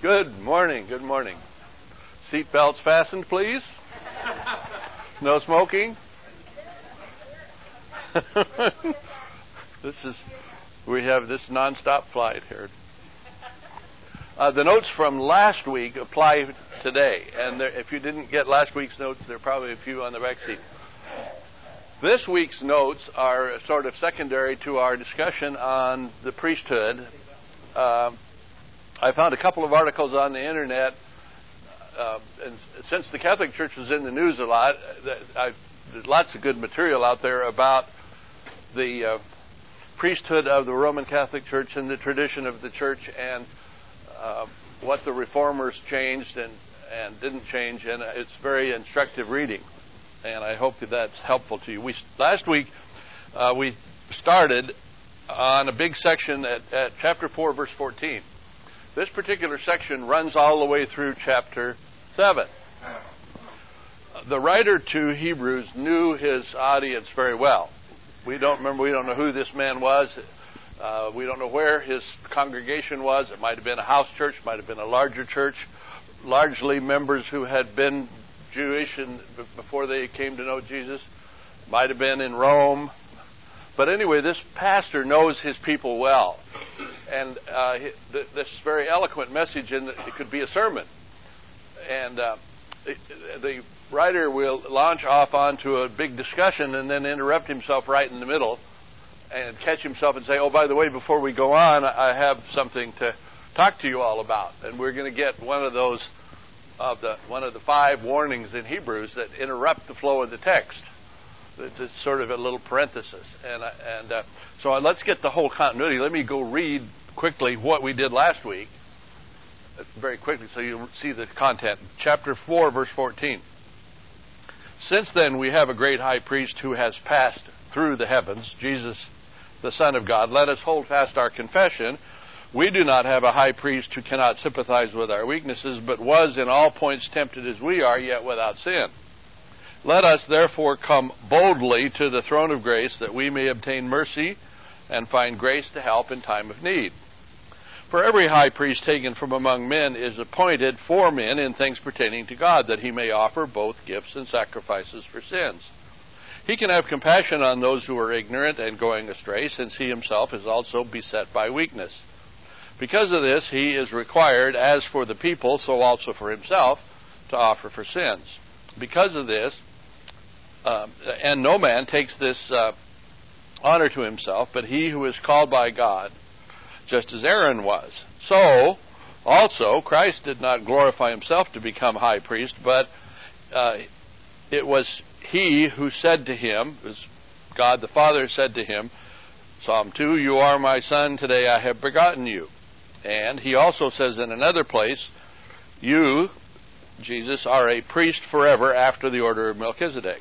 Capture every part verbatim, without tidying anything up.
Good morning, good morning. Seat belts fastened, please. No smoking. This is, we have this nonstop flight here. Uh, the notes from last week apply today, and there, if you didn't get last week's notes, there are probably a few on the back seat. This week's notes are sort of secondary to our discussion on the priesthood. Uh, I found a couple of articles on the internet, uh, and since the Catholic Church was in the news a lot, I've, there's lots of good material out there about the uh, priesthood of the Roman Catholic Church and the tradition of the Church, and uh, what the reformers changed and, and didn't change, and it's very instructive reading, and I hope that that's helpful to you. We last week uh, we started on a big section at, at chapter four, verse fourteen. This particular section runs all the way through chapter seven. The writer to Hebrews knew his audience very well. We don't remember, we don't know who this man was. Uh, we don't know where his congregation was. It might have been a house church, might have been a larger church, largely members who had been Jewish and before they came to know Jesus. Might have been in Rome. But anyway, this pastor knows his people well. And uh, th- this very eloquent message, in the, it could be a sermon. And uh, the, the writer will launch off onto a big discussion and then interrupt himself right in the middle and catch himself and say, oh, by the way, before we go on, I have something to talk to you all about. And we're going to get one of those, of the one of the five warnings in Hebrews that interrupt the flow of the text. It's sort of a little parenthesis. And, and uh, so let's get the whole continuity. Let me go read quickly what we did last week, very quickly, so you see the content. Chapter four, verse fourteen. Since then we have a great high priest who has passed through the heavens, Jesus, the Son of God. Let us hold fast our confession. We do not have a high priest who cannot sympathize with our weaknesses, but was in all points tempted as we are, yet without sin. Let us therefore come boldly to the throne of grace, that we may obtain mercy and find grace to help in time of need. For every high priest taken from among men is appointed for men in things pertaining to God, that he may offer both gifts and sacrifices for sins. He can have compassion on those who are ignorant and going astray, since he himself is also beset by weakness. Because of this, he is required, as for the people, so also for himself, to offer for sins. Because of this, uh, and no man takes this uh, honor to himself, but he who is called by God, just as Aaron was. So, also, Christ did not glorify himself to become high priest, but uh, it was he who said to him, it was God the Father said to him, Psalm two, you are my son, today I have begotten you. And he also says in another place, you, Jesus, are a priest forever after the order of Melchizedek.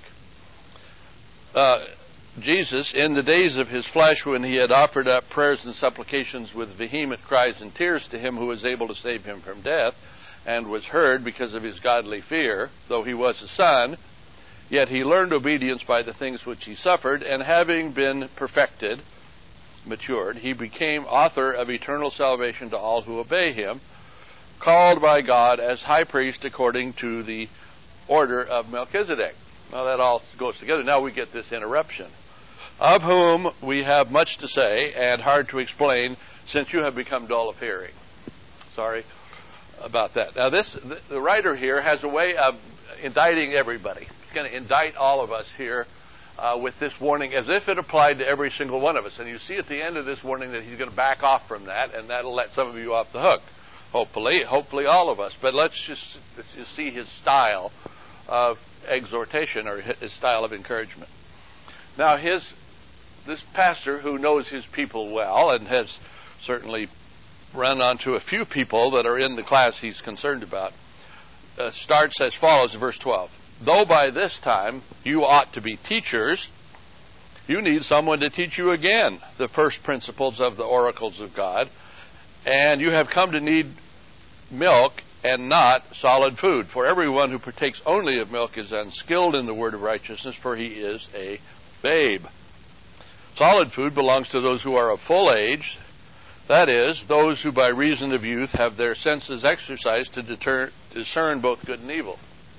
Uh, Jesus, in the days of his flesh, when he had offered up prayers and supplications with vehement cries and tears to him who was able to save him from death, and was heard because of his godly fear, though he was a son, yet he learned obedience by the things which he suffered, and having been perfected, matured, he became author of eternal salvation to all who obey him, called by God as high priest according to the order of Melchizedek. Now that all goes together. Now we get this interruption. Of whom we have much to say and hard to explain, since you have become dull of hearing. Sorry about that. Now this, the writer here has a way of indicting everybody. He's going to indict all of us here uh, with this warning as if it applied to every single one of us. And you see at the end of this warning that he's going to back off from that, and that'll let some of you off the hook. Hopefully, hopefully all of us. But let's just, let's just see his style of exhortation, or his style of encouragement. Now, his this pastor, who knows his people well and has certainly run onto a few people that are in the class he's concerned about, uh, starts as follows, verse twelve. Though by this time you ought to be teachers, you need someone to teach you again the first principles of the oracles of God, and you have come to need milk and not solid food. For everyone who partakes only of milk is unskilled in the word of righteousness, for he is a babe. Solid food belongs to those who are of full age, That is, those who by reason of youth have their senses exercised to deter, discern both good and evil.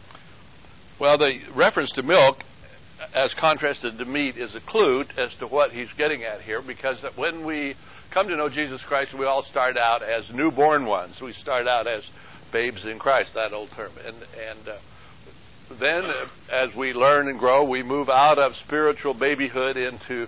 Well, the reference to milk, as contrasted to meat, is a clue as to what he's getting at here, because that when we come to know Jesus Christ, we all start out as newborn ones. We start out as babes in Christ, that old term. And, and uh, then, uh, as we learn and grow, we move out of spiritual babyhood into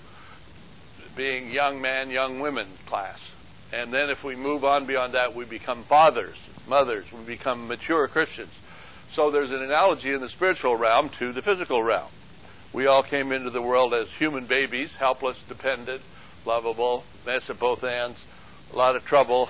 being young man, young women class. And then if we move on beyond that, we become fathers, mothers, we become mature Christians. So there's an analogy in the spiritual realm to the physical realm. We all came into the world as human babies, helpless, dependent, lovable, mess at both ends, a lot of trouble,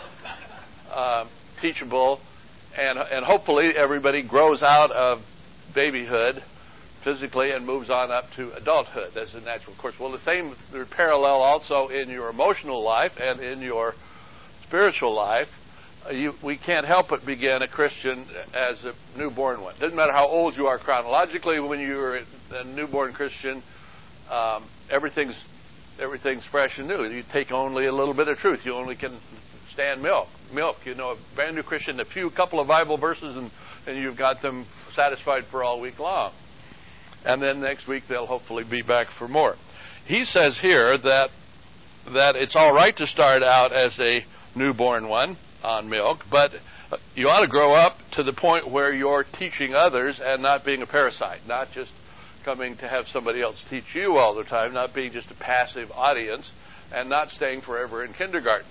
uh, teachable, and, and hopefully everybody grows out of babyhood physically and moves on up to adulthood. That's a natural course. Well, the same the parallel also in your emotional life and in your spiritual life. Uh, you, we can't help but begin a Christian as a newborn one. Doesn't matter how old you are chronologically. When you're a newborn Christian, um, everything's everything's fresh and new. You take only a little bit of truth. You only can stand milk. Milk. You know, a brand new Christian, a few couple of Bible verses, and, and you've got them satisfied for all week long. And then next week they'll hopefully be back for more. He says here that that it's all right to start out as a newborn one on milk, but you ought to grow up to the point where you're teaching others and not being a parasite, not just coming to have somebody else teach you all the time, not being just a passive audience, and not staying forever in kindergarten.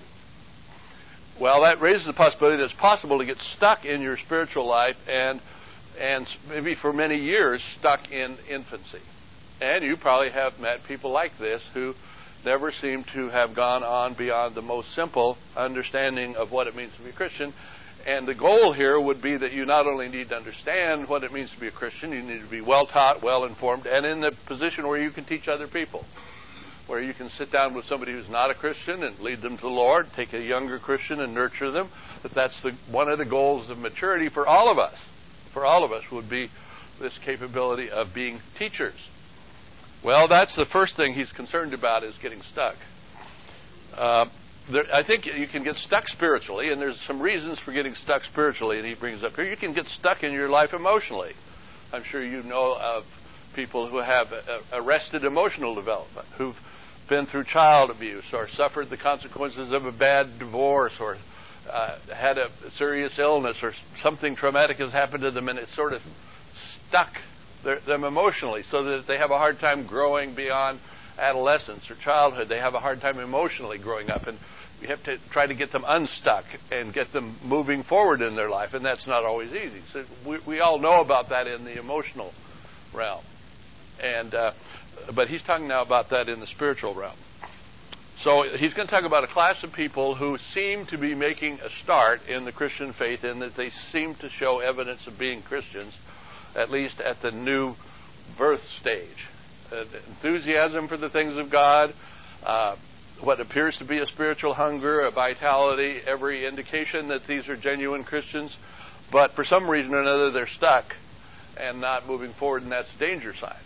Well, that raises the possibility that it's possible to get stuck in your spiritual life and and maybe for many years stuck in infancy. And you probably have met people like this who never seem to have gone on beyond the most simple understanding of what it means to be a Christian. And the goal here would be that you not only need to understand what it means to be a Christian, you need to be well taught, well informed, and in the position where you can teach other people, where you can sit down with somebody who's not a Christian and lead them to the Lord, take a younger Christian and nurture them. That that's the, one of the goals of maturity for all of us. For all of us would be this capability of being teachers. Well, that's the first thing he's concerned about, is getting stuck. Uh, there, I think you can get stuck spiritually, and there's some reasons for getting stuck spiritually, and he brings up here. You can get stuck in your life emotionally. I'm sure you know of people who have uh, arrested emotional development, who've been through child abuse or suffered the consequences of a bad divorce or uh, had a serious illness or something traumatic has happened to them, and it's sort of stuck their, them emotionally, so that they have a hard time growing beyond adolescence or childhood. They have a hard time emotionally growing up, and we have to try to get them unstuck and get them moving forward in their life, and that's not always easy. So we, we all know about that in the emotional realm. And uh, but he's talking now about that in the spiritual realm. So he's going to talk about a class of people who seem to be making a start in the Christian faith, in that they seem to show evidence of being Christians, at least at the new birth stage. Uh, enthusiasm for the things of God, uh, what appears to be a spiritual hunger, a vitality, every indication that these are genuine Christians, but for some reason or another they're stuck and not moving forward, and that's a danger sign.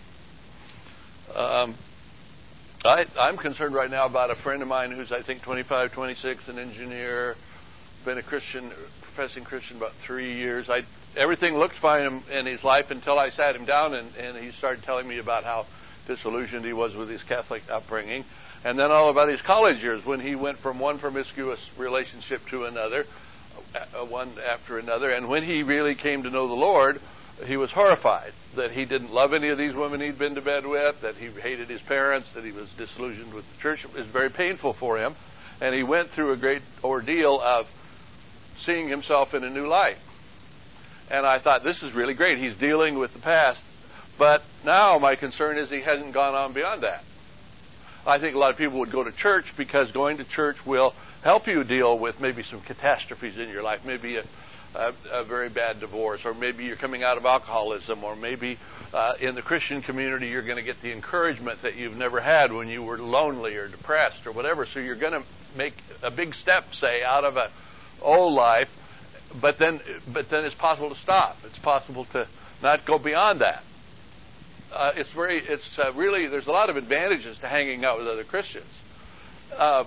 Um, I, I'm concerned right now about a friend of mine who's, I think, twenty-five, twenty-six, an engineer, been a Christian, professing Christian about three years. I, everything looked fine in, in his life until I sat him down and, and he started telling me about how disillusioned he was with his Catholic upbringing. And then all about his college years, when he went from one promiscuous relationship to another, uh, one after another. And when he really came to know the Lord, he was horrified that he didn't love any of these women he'd been to bed with, that he hated his parents, that he was disillusioned with the church. It was very painful for him. And he went through a great ordeal of seeing himself in a new light. And I thought, this is really great. He's dealing with the past. But now my concern is he hasn't gone on beyond that. I think a lot of people would go to church because going to church will help you deal with maybe some catastrophes in your life, maybe a, a, a very bad divorce, or maybe you're coming out of alcoholism, or maybe uh, in the Christian community you're going to get the encouragement that you've never had when you were lonely or depressed or whatever. So you're going to make a big step, say, out of a old life, but then but then it's possible to stop. It's possible to not go beyond that. Uh, it's very, it's uh, really, there's a lot of advantages to hanging out with other Christians. Uh,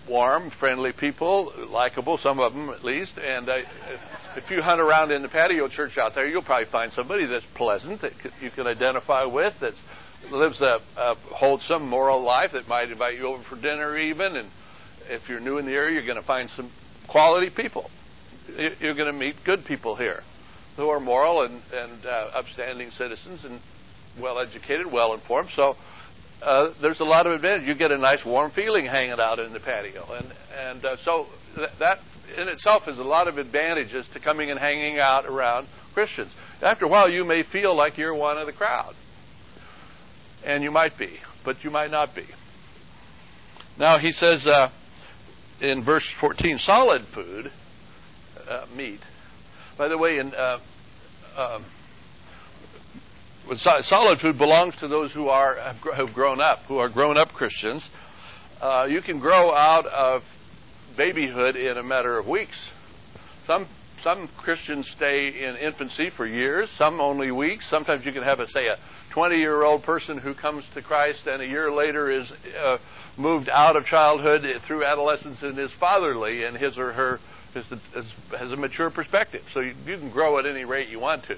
warm, friendly people, likable, some of them at least. And uh, if you hunt around in the patio church out there, you'll probably find somebody that's pleasant, that you can identify with, that lives a, a wholesome, moral life, that might invite you over for dinner even. And if you're new in the area, you're going to find some quality people. You're going to meet good people here who are moral and, and uh, upstanding citizens and well-educated, well-informed. So uh, there's a lot of advantage. You get a nice warm feeling hanging out in the patio. And, and uh, so th- that in itself is a lot of advantages to coming and hanging out around Christians. After a while, you may feel like you're one of the crowd. And you might be, but you might not be. Now he says uh, in verse fourteen, solid food, uh, meat. By the way, in uh, um, solid food belongs to those who are have grown up, who are grown-up Christians. Uh, you can grow out of babyhood in a matter of weeks. Some some Christians stay in infancy for years, some only weeks. Sometimes you can have, a, say, a twenty-year-old person who comes to Christ and a year later is uh, moved out of childhood through adolescence and is fatherly, and his or her is, is, has a mature perspective. So you, you can grow at any rate you want to.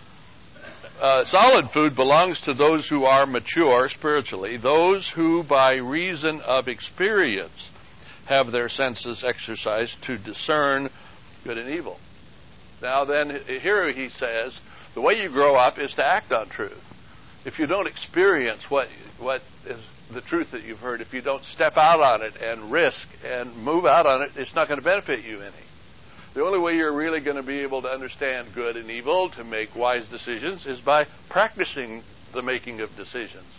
Uh, solid food belongs to those who are mature spiritually, those who by reason of experience have their senses exercised to discern good and evil. Now then, here he says, the way you grow up is to act on truth. If you don't experience what what is the truth that you've heard, if you don't step out on it and risk and move out on it, it's not going to benefit you any. The only way you're really going to be able to understand good and evil, to make wise decisions, is by practicing the making of decisions.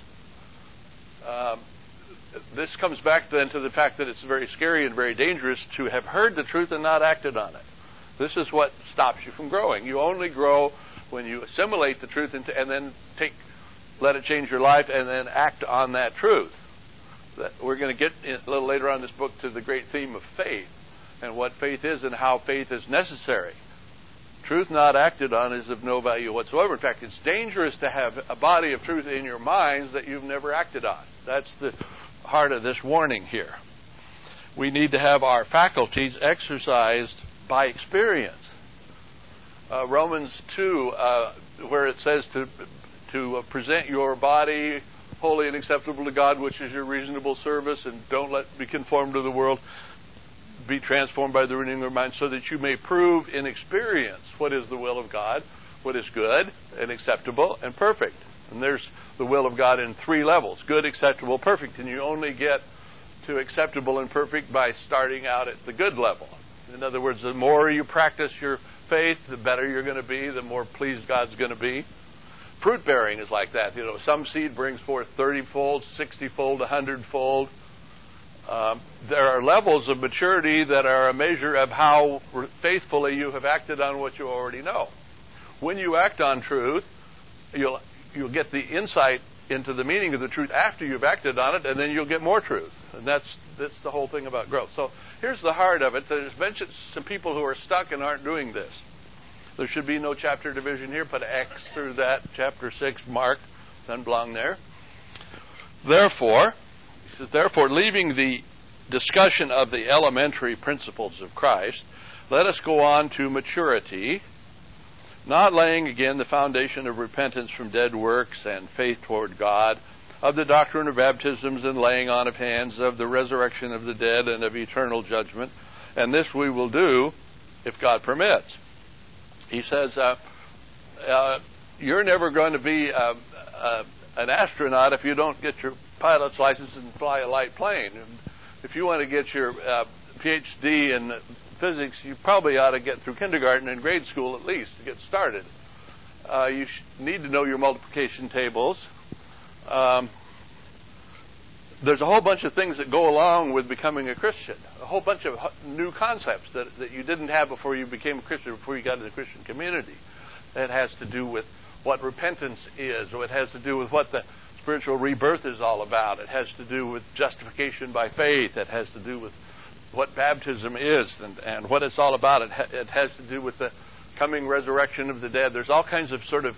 Um, this comes back then to the fact that it's very scary and very dangerous to have heard the truth and not acted on it. This is what stops you from growing. You only grow when you assimilate the truth into, and then take, let it change your life, and then act on that truth. That we're going to get in, a little later on in this book to the great theme of faith and what faith is and how faith is necessary. Truth not acted on is of no value whatsoever. In fact, it's dangerous to have a body of truth in your minds that you've never acted on. That's the heart of this warning here. We need to have our faculties exercised by experience. Uh, Romans two, uh, where it says to to uh, present your body holy and acceptable to God, which is your reasonable service, and don't let be conformed to the world, be transformed by the renewing of your mind, so that you may prove in experience what is the will of God, what is good and acceptable and perfect. And there's the will of God in three levels: good, acceptable, perfect. And you only get to acceptable and perfect by starting out at the good level. In other words, the more you practice your faith, the better you're going to be, the more pleased God's going to be. Fruit bearing is like that. You know, some seed brings forth thirty-fold, sixty-fold, one hundred-fold. Um, there are levels of maturity that are a measure of how faithfully you have acted on what you already know. When you act on truth, you'll you'll get the insight into the meaning of the truth after you've acted on it, and then you'll get more truth. And that's that's the whole thing about growth. So here's the heart of it. There's mentioned some people who are stuck and aren't doing this. There should be no chapter division here. Put an X through that. Chapter six marked, then belong there. Therefore, he says, therefore, leaving the discussion of the elementary principles of Christ, let us go on to maturity, not laying again the foundation of repentance from dead works and faith toward God, of the doctrine of baptisms and laying on of hands, of the resurrection of the dead and of eternal judgment. And this we will do if God permits. He says, uh, uh, you're never going to be uh, uh, an astronaut if you don't get your pilot's license and fly a light plane. And if you want to get your uh, P H D in physics, you probably ought to get through kindergarten and grade school at least to get started. Uh, you sh- need to know your multiplication tables. Um, there's a whole bunch of things that go along with becoming a Christian, a whole bunch of new concepts that, that you didn't have before you became a Christian, before you got into the Christian community. That has to do with what repentance is, or it has to do with what the spiritual rebirth is all about. It has to do with justification by faith. It has to do with what baptism is and, and what it's all about. It, ha- it has to do with the coming resurrection of the dead. There's all kinds of sort of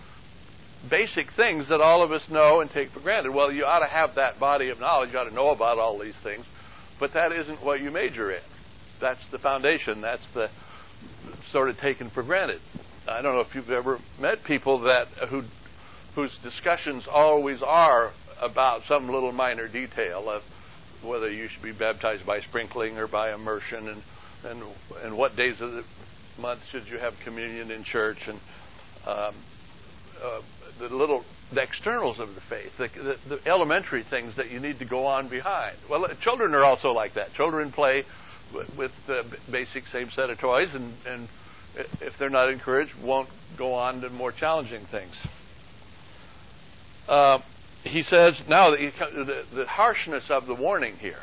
basic things that all of us know and take for granted. Well, you ought to have that body of knowledge. You ought to know about all these things. but that isn't what you major in. That's the foundation. That's the sort of taken for granted. I don't know if you've ever met people that who whose discussions always are about some little minor detail of whether you should be baptized by sprinkling or by immersion, and and and what days of the month should you have communion in church, and um, uh, the little the externals of the faith, the, the, the elementary things that you need to go on behind. Well, children are also like that. Children play with, with the basic same set of toys, and, and if they're not encouraged, won't go on to more challenging things. Uh, he says, now the, the, the harshness of the warning here,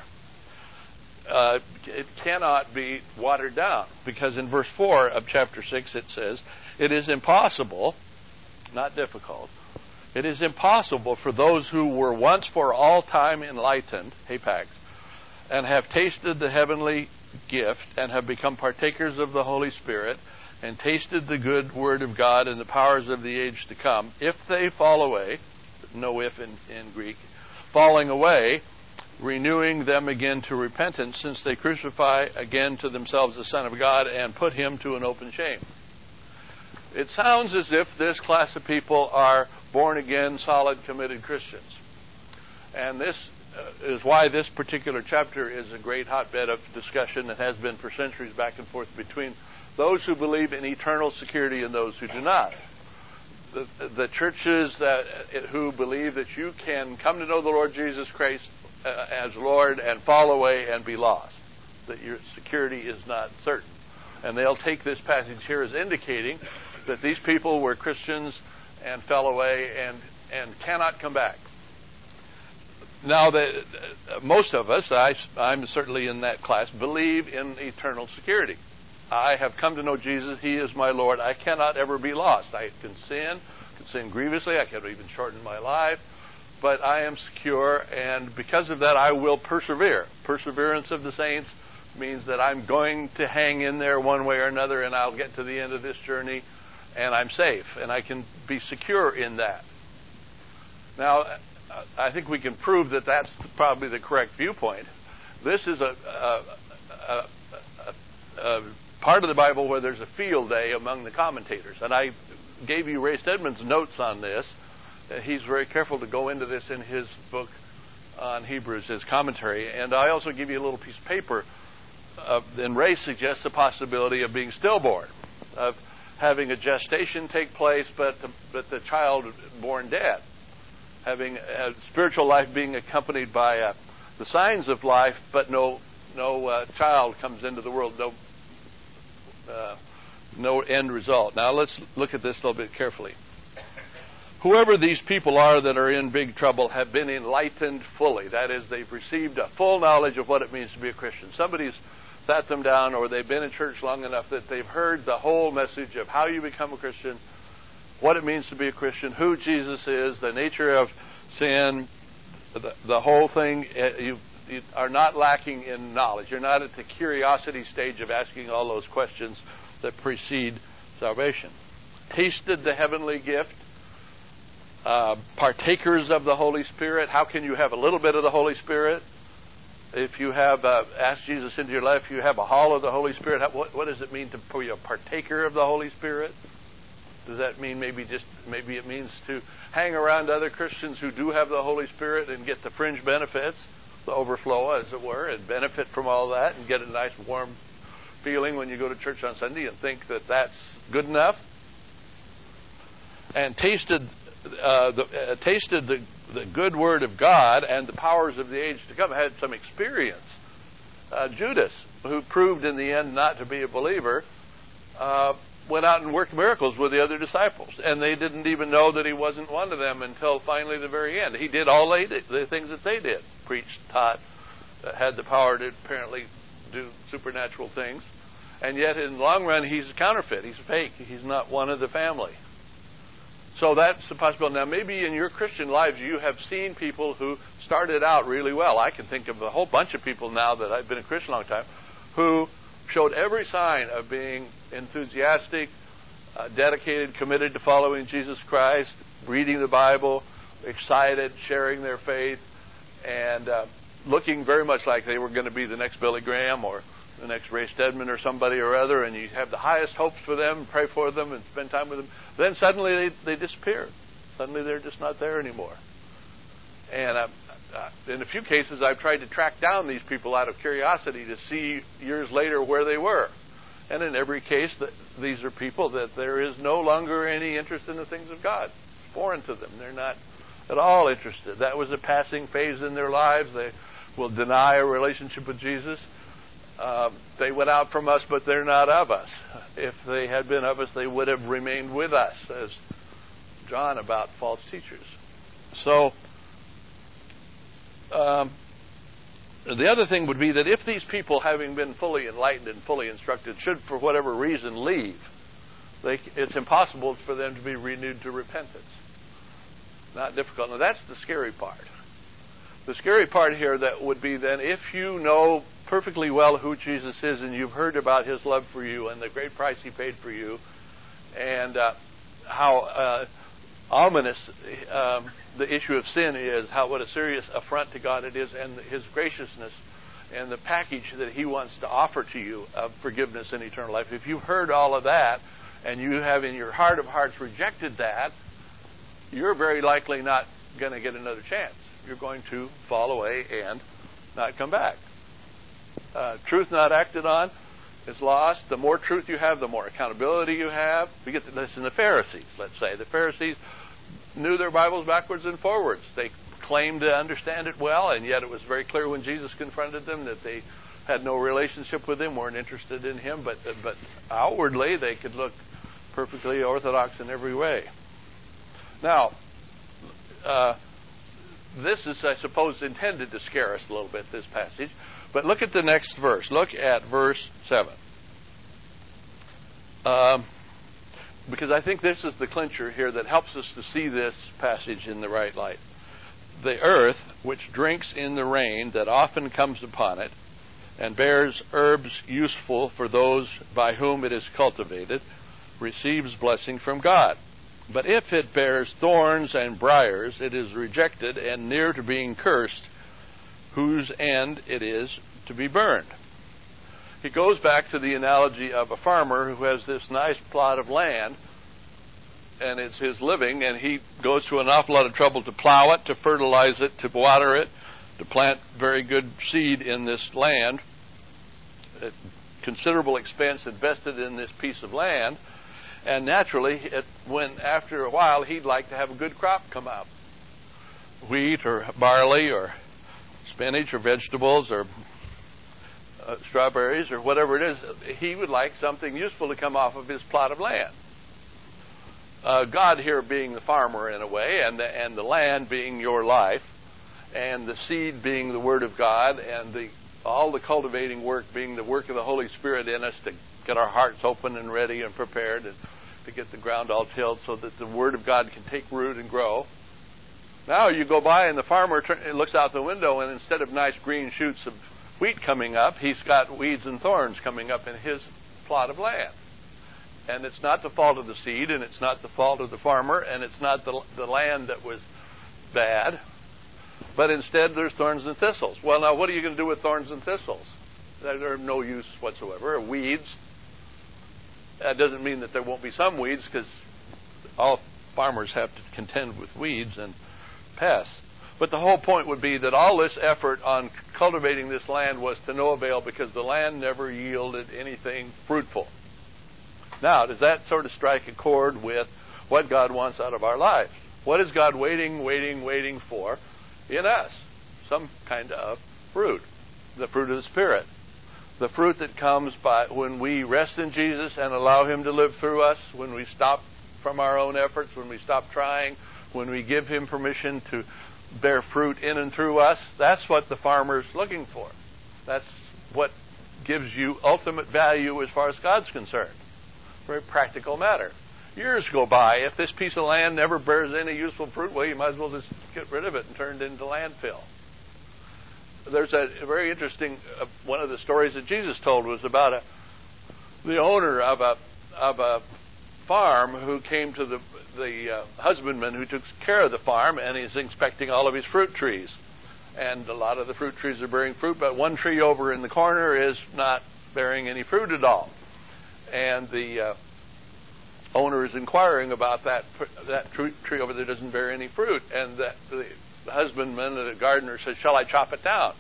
uh, it cannot be watered down, because in verse four of chapter six it says, it is impossible, not difficult, it is impossible for those who were once for all time enlightened, hapax, and have tasted the heavenly gift and have become partakers of the Holy Spirit and tasted the good word of God and the powers of the age to come, if they fall away, no if in, in Greek, falling away, renewing them again to repentance, since they crucify again to themselves the Son of God and put him to an open shame. It sounds as if this class of people are born-again, solid, committed Christians. And this uh, is why this particular chapter is a great hotbed of discussion and has been for centuries back and forth between those who believe in eternal security and those who do not. The, the churches that who believe that you can come to know the Lord Jesus Christ uh, as Lord and fall away and be lost, that your security is not certain. And they'll take this passage here as indicating that these people were Christians and fell away and, and cannot come back. Now, the, most of us, I, I'm certainly in that class, believe in eternal security. I have come to know Jesus. He is my Lord. I cannot ever be lost. I can sin, can sin grievously. I can even shorten my life. But I am secure, and because of that, I will persevere. Perseverance of the saints means that I'm going to hang in there one way or another, and I'll get to the end of this journey, and I'm safe, and I can be secure in that. Now, I think we can prove that that's probably the correct viewpoint. This is a, a, a, a, a part of the Bible where there's a field day among the commentators. And I gave you Ray Stedman's notes on this. Uh, he's very careful to go into this in his book on Hebrews, his commentary. And I also give you a little piece of paper. Uh, and Ray suggests the possibility of being stillborn, of having a gestation take place, but the, but the child born dead, having a spiritual life being accompanied by uh, the signs of life, but no no uh, child comes into the world, no uh, no end result. Now let's look at this a little bit carefully. Whoever these people are that are in big trouble have been enlightened fully. That is, they've received a full knowledge of what it means to be a Christian. Somebody's sat them down, or they've been in church long enough that they've heard the whole message of how you become a Christian, what it means to be a Christian, who Jesus is, the nature of sin, the, the whole thing. You, you are not lacking in knowledge. You're not at the curiosity stage of asking all those questions that precede salvation. Tasted the heavenly gift, uh, partakers of the Holy Spirit. How can you have a little bit of the Holy Spirit? If you have uh, asked Jesus into your life, you have a hall of the Holy Spirit. How, what, what does it mean to be a partaker of the Holy Spirit? Does that mean maybe just maybe it means to hang around other Christians who do have the Holy Spirit and get the fringe benefits, the overflow, as it were, and benefit from all that and get a nice warm feeling when you go to church on Sunday and think that that's good enough? And tasted uh, the uh, tasted the the good word of God and the powers of the age to come, had some experience. Uh, Judas, who proved in the end not to be a believer, uh, went out and worked miracles with the other disciples, and they didn't even know that he wasn't one of them until finally the very end. He did all they did, the things that they did, preached, taught, uh, had the power to apparently do supernatural things, and yet in the long run he's a counterfeit, he's fake, he's not one of the family. So that's a possibility. Now, maybe in your Christian lives you have seen people who started out really well. I can think of a whole bunch of people now that I've been a Christian a long time who showed every sign of being enthusiastic, uh, dedicated, committed to following Jesus Christ, reading the Bible, excited, sharing their faith, and uh, looking very much like they were going to be the next Billy Graham or the next Ray Stedman or somebody or other, and you have the highest hopes for them, pray for them, and spend time with them. Then suddenly they, they disappear. Suddenly they're just not there anymore. And uh, uh, in a few cases, I've tried to track down these people out of curiosity to see years later where they were. And in every case, the, these are people that there is no longer any interest in the things of God. It's foreign to them. They're not at all interested. That was a passing phase in their lives. They will deny a relationship with Jesus. Uh, they went out from us, but they're not of us. If they had been of us, they would have remained with us, says John about false teachers. So, um, the other thing would be that if these people, having been fully enlightened and fully instructed, should for whatever reason leave, they, it's impossible for them to be renewed to repentance. Not difficult. Now that's the scary part. The scary part here that would be then if you know perfectly well who Jesus is and you've heard about his love for you and the great price he paid for you and uh, how uh, ominous um, the issue of sin is, how what a serious affront to God it is, and his graciousness and the package that he wants to offer to you of forgiveness and eternal life. If you've heard all of that and you have in your heart of hearts rejected that, you're very likely not going to get another chance. You're going to fall away and not come back. Uh, truth not acted on is lost. The more truth you have, the more accountability you have. We get this in the Pharisees, let's say. The Pharisees knew their Bibles backwards and forwards. They claimed to understand it well, and yet it was very clear when Jesus confronted them that they had no relationship with him, weren't interested in him, but but outwardly they could look perfectly orthodox in every way. Now, uh, this is, I suppose, intended to scare us a little bit, this passage. But look at the next verse. Look at verse seven. Um, because I think this is the clincher here that helps us to see this passage in the right light. The earth, which drinks in the rain that often comes upon it, and bears herbs useful for those by whom it is cultivated, receives blessing from God. But if it bears thorns and briars, it is rejected and near to being cursed, whose end it is to be burned. He goes back to the analogy of a farmer who has this nice plot of land, and it's his living, and he goes to an awful lot of trouble to plow it, to fertilize it, to water it, to plant very good seed in this land. At considerable expense invested in this piece of land. And naturally, it, when after a while, he'd like to have a good crop come out. Wheat or barley or spinach or vegetables or uh, strawberries or whatever it is. He would like something useful to come off of his plot of land. Uh, God here being the farmer in a way, and the, and the land being your life, and the seed being the Word of God, and the all the cultivating work being the work of the Holy Spirit in us to get our hearts open and ready and prepared and to get the ground all tilled so that the Word of God can take root and grow. Now you go by and the farmer turn, looks out the window, and instead of nice green shoots of wheat coming up, he's got weeds and thorns coming up in his plot of land. And it's not the fault of the seed, and it's not the fault of the farmer, and it's not the, the land that was bad, but instead there's thorns and thistles. Well, now what are you going to do with thorns and thistles? They're of no use whatsoever. Weeds. That doesn't mean that there won't be some weeds, because all farmers have to contend with weeds and pests. But the whole point would be that all this effort on cultivating this land was to no avail, because the land never yielded anything fruitful. Now, does that sort of strike a chord with what God wants out of our lives? What is God waiting, waiting, waiting for in us? Some kind of fruit. The fruit of the Spirit. The fruit that comes by when we rest in Jesus and allow Him to live through us, when we stop from our own efforts, when we stop trying, when we give Him permission to bear fruit in and through us. That's what the farmer's looking for. That's what gives you ultimate value as far as God's concerned. Very practical matter. Years go by. If this piece of land never bears any useful fruit, well, you might as well just get rid of it and turn it into landfill. There's a very interesting, uh, one of the stories that Jesus told was about a, the owner of a of a farm who came to the the uh, husbandman who took care of the farm, and he's inspecting all of his fruit trees. and a lot of the fruit trees are bearing fruit, but one tree over in the corner is not bearing any fruit at all. And the uh, owner is inquiring about that that tree, tree over there doesn't bear any fruit, and that the, the husbandman, the gardener, says, "Shall I chop it down?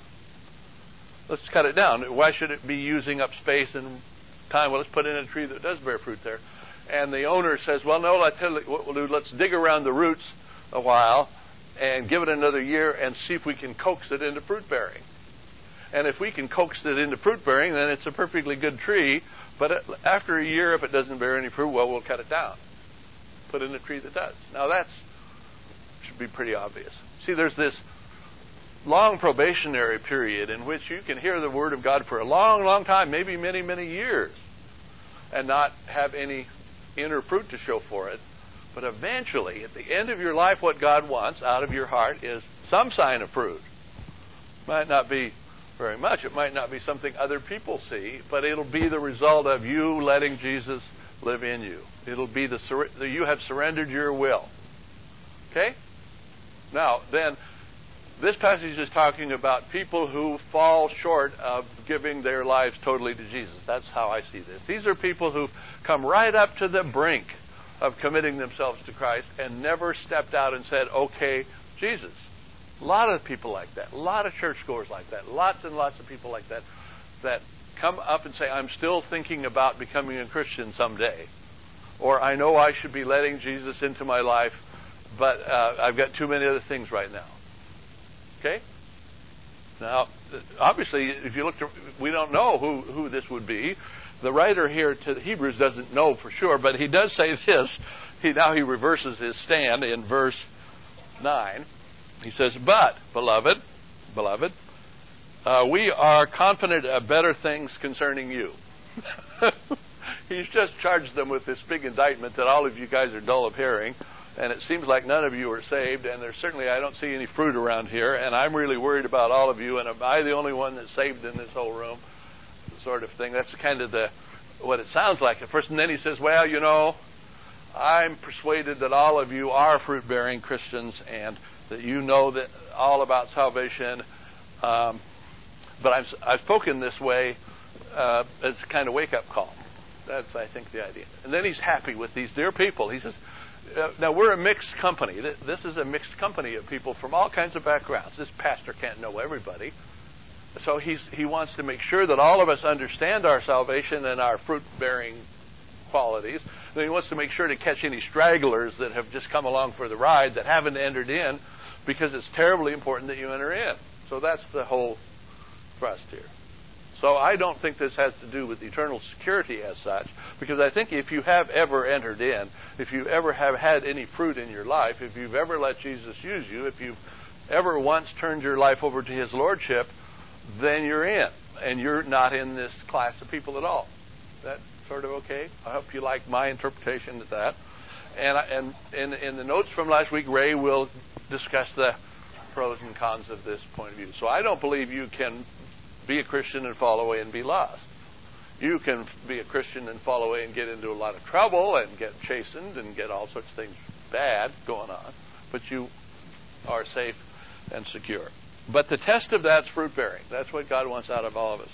Let's cut it down. Why should it be using up space and time? Well, let's put in a tree that does bear fruit there." And the owner says, "Well, no, let's tell you what we'll do. Let's dig around the roots a while and give it another year and see if we can coax it into fruit bearing. And if we can coax it into fruit bearing, then it's a perfectly good tree. But after a year, if it doesn't bear any fruit, well, we'll cut it down. Put in a tree that does." Now, that should be pretty obvious. See, there's this long probationary period in which you can hear the Word of God for a long, long time, maybe many, many years, and not have any inner fruit to show for it. But eventually, at the end of your life, what God wants out of your heart is some sign of fruit. Might not be very much. It might not be something other people see, but it'll be the result of you letting Jesus live in you. It'll be the, the you have surrendered your will. Okay? Now, then, this passage is talking about people who fall short of giving their lives totally to Jesus. That's how I see this. These are people who've come right up to the brink of committing themselves to Christ and never stepped out and said, "Okay, Jesus." A lot of people like that. A lot of churchgoers like that. Lots and lots of people like that that come up and say, "I'm still thinking about becoming a Christian someday." Or, "I know I should be letting Jesus into my life, but uh, I've got too many other things right now." Okay? Now, obviously, if you look, to, we don't know who, who this would be. The writer here to the Hebrews doesn't know for sure, but he does say this. He Now he reverses his stand in verse nine. He says, "But, beloved, beloved, uh, we are confident of better things concerning you." He's just charged them with this big indictment that all of you guys are dull of hearing, and it seems like none of you are saved, and there's certainly, I don't see any fruit around here, and I'm really worried about all of you, and am I the only one that's saved in this whole room? Sort of thing. That's kind of the what it sounds like at first. And then he says, "Well, you know, I'm persuaded that all of you are fruit-bearing Christians and that you know that all about salvation. Um, but I've, I've spoken this way uh, as a kind of wake-up call." That's, I think, the idea. And then he's happy with these dear people. He says, uh, now, we're a mixed company. This is a mixed company of people from all kinds of backgrounds. This pastor can't know everybody. So he's, he wants to make sure that all of us understand our salvation and our fruit-bearing qualities. Then he wants to make sure to catch any stragglers that have just come along for the ride that haven't entered in, because it's terribly important that you enter in. So that's the whole thrust here. So I don't think this has to do with eternal security as such, because I think if you have ever entered in, if you ever have had any fruit in your life, if you've ever let Jesus use you, if you've ever once turned your life over to His Lordship, then you're in, and you're not in this class of people at all. Is that sort of okay? I hope you like my interpretation of that. And, and in, in the notes from last week, Ray will discuss the pros and cons of this point of view. So I don't believe you can be a Christian and fall away and be lost. You can be a Christian and fall away and get into a lot of trouble and get chastened and get all sorts of things bad going on, but you are safe and secure. But the test of that's fruit-bearing. That's what God wants out of all of us.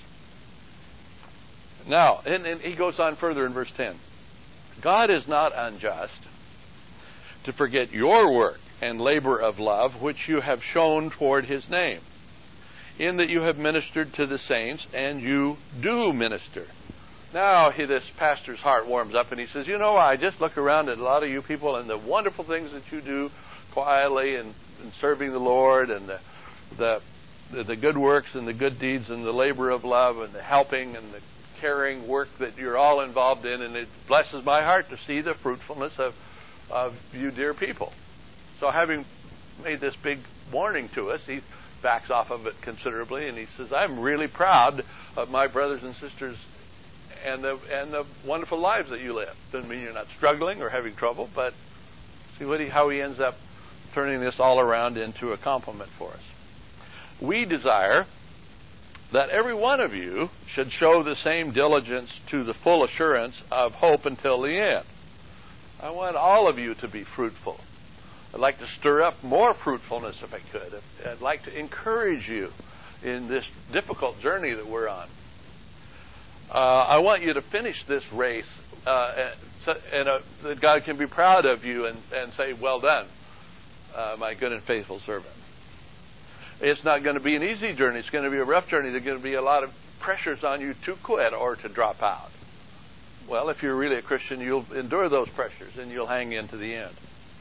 Now, and, and he goes on further in verse ten. "God is not unjust to forget your work and labor of love, which you have shown toward His name, in that you have ministered to the saints, and you do minister." Now, he, this pastor's heart warms up, and he says, "You know, I just look around at a lot of you people and the wonderful things that you do quietly and, and serving the Lord, and the The, the the good works and the good deeds and the labor of love and the helping and the caring work that you're all involved in, and it blesses my heart to see the fruitfulness of, of you dear people." So having made this big warning to us, he backs off of it considerably, and he says, "I'm really proud of my brothers and sisters and the and the wonderful lives that you live." Doesn't mean you're not struggling or having trouble, but see what he, how he ends up turning this all around into a compliment for us. "We desire that every one of you should show the same diligence to the full assurance of hope until the end." I want all of you to be fruitful. I'd like to stir up more fruitfulness if I could. I'd like to encourage you in this difficult journey that we're on. Uh, I want you to finish this race, uh, and, and uh, that God can be proud of you and, and say, well done, uh, my good and faithful servant. It's not going to be an easy journey. It's going to be a rough journey. There's going to be a lot of pressures on you to quit or to drop out. Well, if you're really a Christian, you'll endure those pressures and you'll hang in to the end.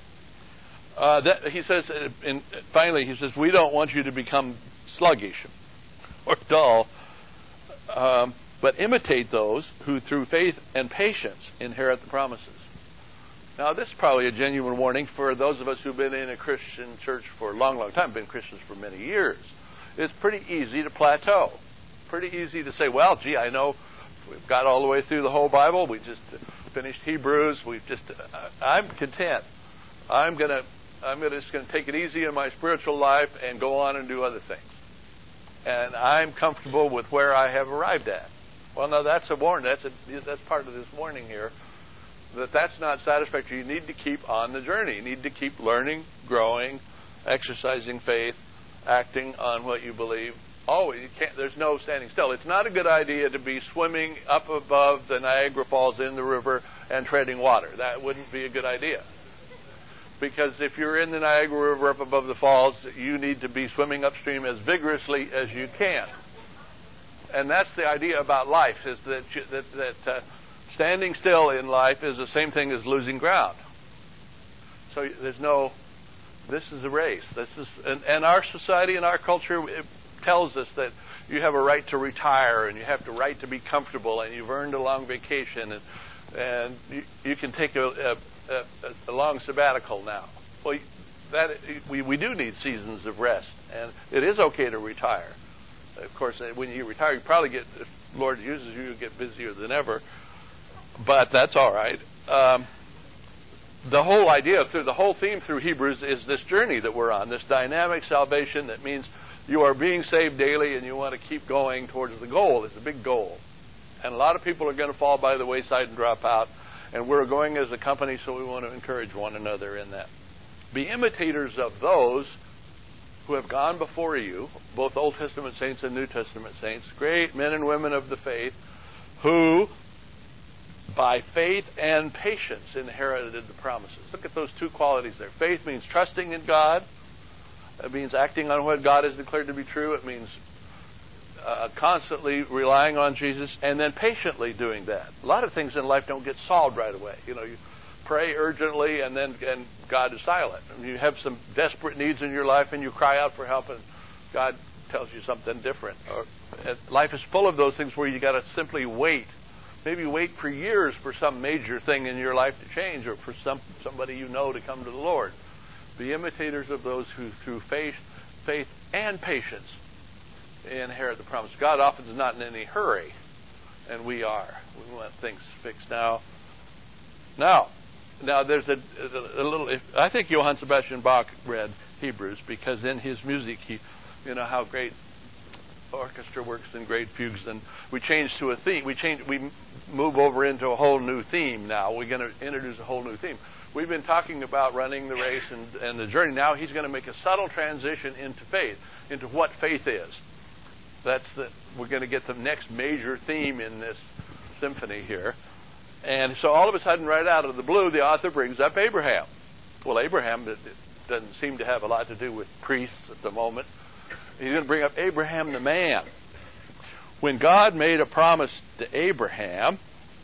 Uh, that, he says, in, finally, he says, we don't want you to become sluggish or dull, um, but imitate those who through faith and patience inherit the promises. Now, this is probably a genuine warning for those of us who've been in a Christian church for a long, long time, been Christians for many years. It's pretty easy to plateau. Pretty easy to say, well, gee, I know we've got all the way through the whole Bible. We just finished Hebrews. We've just, uh, I'm content. I'm gonna, I'm gonna just gonna take it easy in my spiritual life and go on and do other things. And I'm comfortable with where I have arrived at. Well, no, that's a warning. That's a, that's part of this warning here. That that's not satisfactory. You need to keep on the journey. You need to keep learning, growing, exercising faith, acting on what you believe. Always, you can't, there's no standing still. It's not a good idea to be swimming up above the Niagara Falls in the river and treading water. That wouldn't be a good idea. Because if you're in the Niagara River up above the falls, you need to be swimming upstream as vigorously as you can. And that's the idea about life, is that you, that, that uh, standing still in life is the same thing as losing ground. So there's no, this is a race. This is, and, and our society and our culture, it tells us that you have a right to retire and you have the right to be comfortable and you've earned a long vacation and, and you, you can take a, a, a, a long sabbatical now. Well, that we, we do need seasons of rest, and it is okay to retire. Of course, when you retire, you probably get, if the Lord uses you, you get busier than ever. But that's all right. Um, the whole idea through the whole theme through Hebrews is this journey that we're on, this dynamic salvation that means you are being saved daily and you want to keep going towards the goal. It's a big goal. And a lot of people are going to fall by the wayside and drop out. And we're going as a company, so we want to encourage one another in that. Be imitators of those who have gone before you, both Old Testament saints and New Testament saints, great men and women of the faith, who by faith and patience inherited the promises. Look at those two qualities there. Faith means trusting in God. It means acting on what God has declared to be true. It means uh, constantly relying on Jesus and then patiently doing that. A lot of things in life don't get solved right away. You know, you pray urgently and then and God is silent. I mean, you have some desperate needs in your life and you cry out for help and God tells you something different. Or, life is full of those things where you got to simply wait. Maybe wait for years for some major thing in your life to change or for some somebody you know to come to the Lord. Be imitators of those who through faith, faith and patience inherit the promise. God often is not in any hurry, and we are. We want things fixed now. Now, now there's a, a, a little. If, I think Johann Sebastian Bach read Hebrews because in his music, he, you know how great orchestra works in great fugues, and we change to a theme. We change. We move over into a whole new theme now. We're going to introduce a whole new theme. We've been talking about running the race and, and the journey. Now he's going to make a subtle transition into faith, into what faith is. That's the. We're going to get the next major theme in this symphony here. And so all of a sudden, right out of the blue, the author brings up Abraham. Well, Abraham it, it doesn't seem to have a lot to do with priests at the moment. He's going to bring up Abraham the man. When God made a promise to Abraham,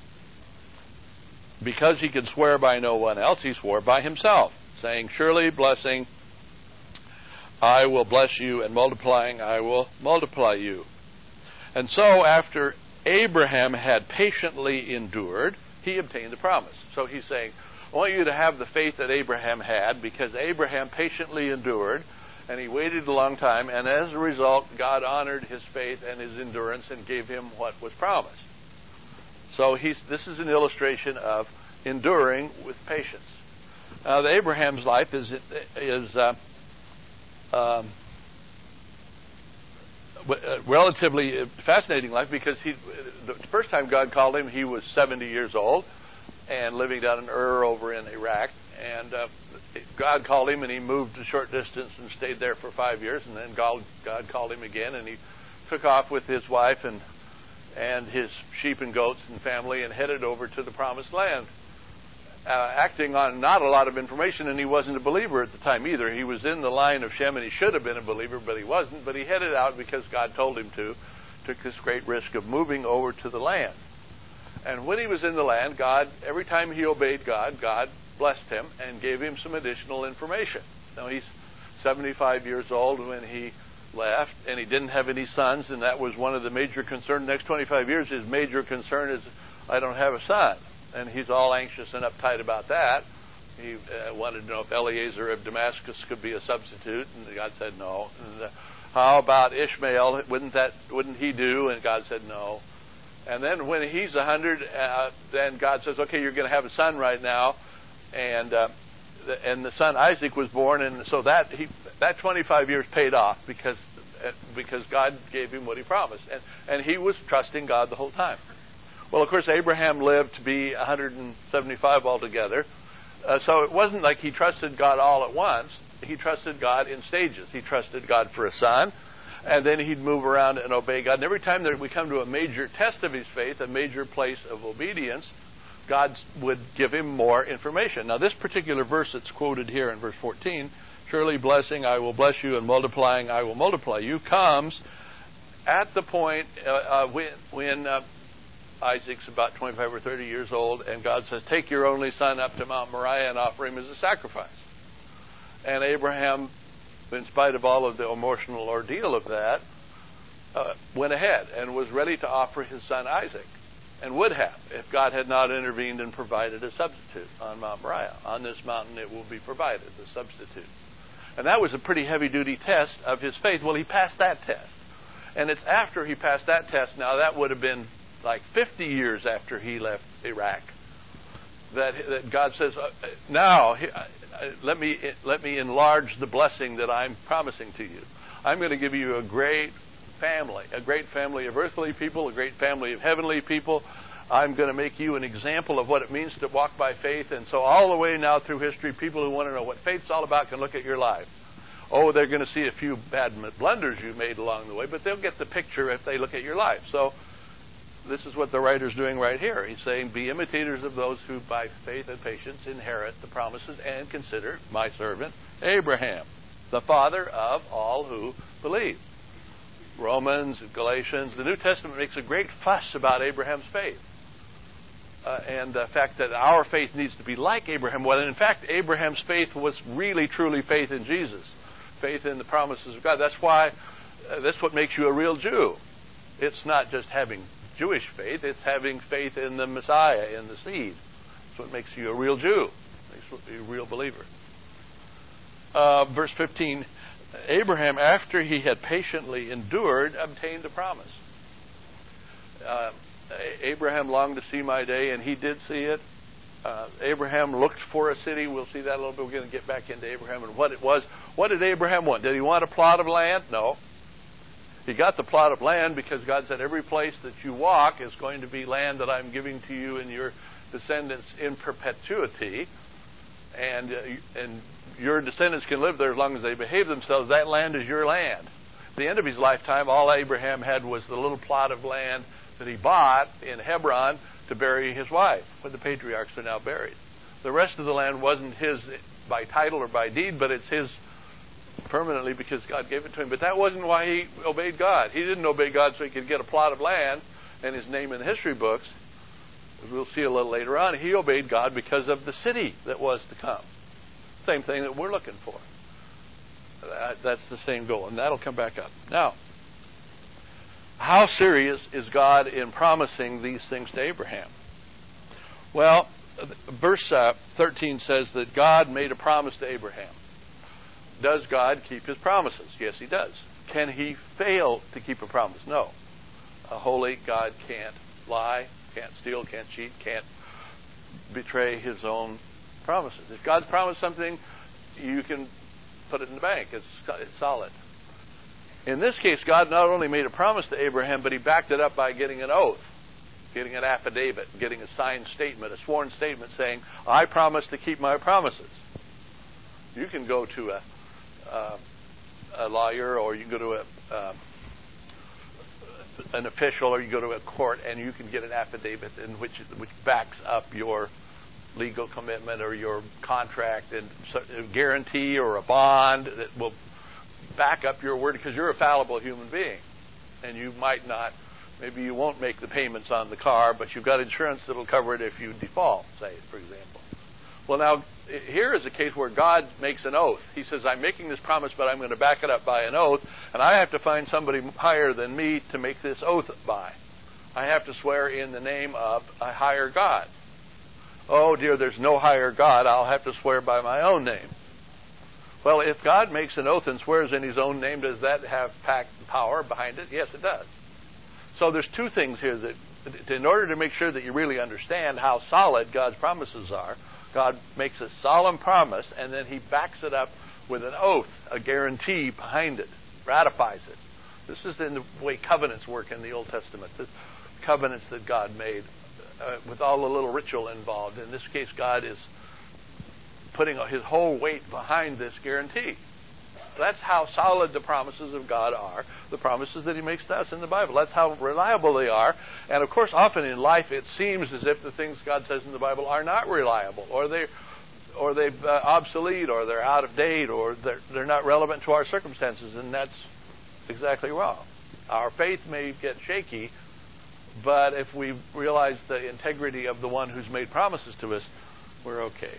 because he could swear by no one else, he swore by himself, saying, surely blessing, I will bless you, and multiplying, I will multiply you. And so after Abraham had patiently endured, he obtained the promise. So he's saying, I want you to have the faith that Abraham had, because Abraham patiently endured, and he waited a long time, and as a result, God honored his faith and his endurance and gave him what was promised. So he's, this is an illustration of enduring with patience. Now, the Abraham's life is is uh, um, a relatively fascinating life because he, the first time God called him, he was seventy years old and living down in Ur over in Iraq. And uh, God called him, and he moved a short distance and stayed there for five years. And then God, God called him again, and he took off with his wife and and his sheep and goats and family and headed over to the Promised Land, uh, acting on not a lot of information. And he wasn't a believer at the time either. He was in the line of Shem, and he should have been a believer, but he wasn't. But he headed out because God told him to. Took this great risk of moving over to the land. And when he was in the land, God, every time he obeyed God, God blessed him and gave him some additional information. Now, he's seventy-five years old when he left, and he didn't have any sons, and that was one of the major concerns. The next twenty-five years, his major concern is, I don't have a son. And he's all anxious and uptight about that. He uh, wanted to know if Eliezer of Damascus could be a substitute, and God said no. And, uh, how about Ishmael? Wouldn't that? Wouldn't he do? And God said no. And then when he's a hundred, uh, then God says, okay, you're going to have a son right now, and uh, the, and the son Isaac was born, and so that he that twenty-five years paid off because uh, because God gave him what he promised, and and he was trusting God the whole time. Well, of course, Abraham lived to be one hundred seventy-five altogether, uh, so it wasn't like he trusted God all at once. He trusted God in stages. He trusted God for a son, and then he'd move around and obey God. And every time that we come to a major test of his faith, a major place of obedience, God would give him more information. Now, this particular verse that's quoted here in verse fourteen, surely blessing, I will bless you, and multiplying, I will multiply you, comes at the point uh, uh, when, when uh, Isaac's about twenty-five or thirty years old, and God says, take your only son up to Mount Moriah and offer him as a sacrifice. And Abraham, in spite of all of the emotional ordeal of that, uh, went ahead and was ready to offer his son Isaac, and would have if God had not intervened and provided a substitute on Mount Moriah. On this mountain it will be provided, the substitute. And that was a pretty heavy-duty test of his faith. Well, he passed that test. And it's after he passed that test, now that would have been like fifty years after he left Iraq, that, that God says, uh, now, uh, let me let me enlarge the blessing that I'm promising to you. I'm going to give you a great family, a great family of earthly people, a great family of heavenly people. I'm going to make you an example of what it means to walk by faith. And so all the way now through history, people who want to know what faith's all about can look at your life. Oh, they're going to see a few bad blunders you made along the way, but they'll get the picture if they look at your life. So this is what the writer's doing right here. He's saying, be imitators of those who by faith and patience inherit the promises, and consider my servant Abraham, the father of all who believe. Romans and Galatians, the New Testament makes a great fuss about Abraham's faith. Uh, and the fact that our faith needs to be like Abraham. Well, in fact, Abraham's faith was really, truly faith in Jesus, faith in the promises of God. That's why, uh, that's what makes you a real Jew. It's not just having Jewish faith, it's having faith in the Messiah, in the seed. That's what makes you a real Jew, makes you a real believer. Uh, verse fifteen, Abraham, after he had patiently endured, obtained the promise. Uh, Abraham longed to see my day, and he did see it. Uh, Abraham looked for a city. We'll see that a little bit. We're going to get back into Abraham and what it was. What did Abraham want? Did he want a plot of land? No. He got the plot of land because God said, every place that you walk is going to be land that I'm giving to you and your descendants in perpetuity. And, uh, and your descendants can live there as long as they behave themselves. That land is your land. At the end of his lifetime, all Abraham had was the little plot of land that he bought in Hebron to bury his wife, where the patriarchs are now buried. The rest of the land wasn't his by title or by deed, but it's his permanently because God gave it to him. But that wasn't why he obeyed God. He didn't obey God so he could get a plot of land and his name in the history books. As we'll see a little later on, he obeyed God because of the city that was to come. Same thing that we're looking for. That, that's the same goal, and that'll come back up. Now, how serious is God in promising these things to Abraham? Well, verse uh, thirteen says that God made a promise to Abraham. Does God keep his promises? Yes, he does. Can he fail to keep a promise? No. A holy God can't lie, can't steal, can't cheat, can't betray his own promises. If God's promised something, you can put it in the bank. It's, it's solid. In this case, God not only made a promise to Abraham, but he backed it up by getting an oath, getting an affidavit, getting a signed statement, a sworn statement saying, I promise to keep my promises. You can go to a uh, a lawyer, or you can go to a uh, an official, or you go to a court, and you can get an affidavit in which which backs up your legal commitment or your contract, and a guarantee or a bond that will back up your word, because you're a fallible human being, and you might not, maybe you won't make the payments on the car, but you've got insurance that'll cover it if you default, say, for example. Well, now, here is a case where God makes an oath. He says, I'm making this promise, but I'm going to back it up by an oath, and I have to find somebody higher than me to make this oath by. I have to swear in the name of a higher God. Oh, dear, there's no higher God. I'll have to swear by my own name. Well, if God makes an oath and swears in his own name, does that have power behind it? Yes, it does. So there's two things here that, in order to make sure that you really understand how solid God's promises are, God makes a solemn promise, and then he backs it up with an oath, a guarantee behind it, ratifies it. This is in the way covenants work in the Old Testament, the covenants that God made uh, with all the little ritual involved. In this case, God is putting his whole weight behind this guarantee. That's how solid the promises of God are, the promises that he makes to us in the Bible. That's how reliable they are. And, of course, often in life it seems as if the things God says in the Bible are not reliable, or they or they're uh, obsolete, or they're out of date, or they're, they're not relevant to our circumstances, and that's exactly wrong. Our faith may get shaky, but if we realize the integrity of the one who's made promises to us, we're okay.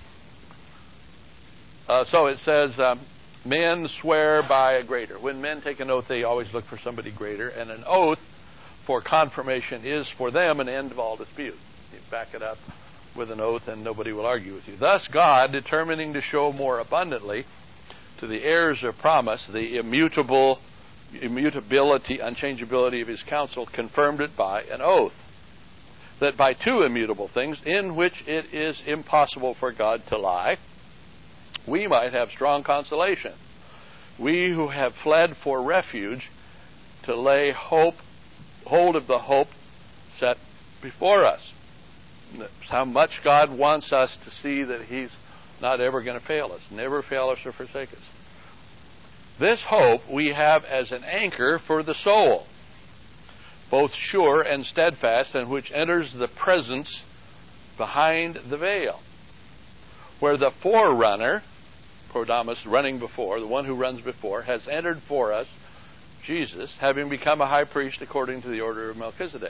Uh, so it says, um, men swear by a greater. When men take an oath, they always look for somebody greater, and an oath for confirmation is for them an end of all dispute. You back it up with an oath, and nobody will argue with you. Thus God, determining to show more abundantly to the heirs of promise the immutable immutability, unchangeability of his counsel, confirmed it by an oath, that by two immutable things, in which it is impossible for God to lie, we might have strong consolation, we who have fled for refuge, to lay hope, hold of the hope set before us. That's how much God wants us to see that he's not ever going to fail us, never fail us or forsake us. This hope we have as an anchor for the soul, both sure and steadfast, and which enters the presence behind the veil, where the forerunner, Prodamus, running before, the one who runs before, has entered for us, Jesus, having become a high priest according to the order of Melchizedek.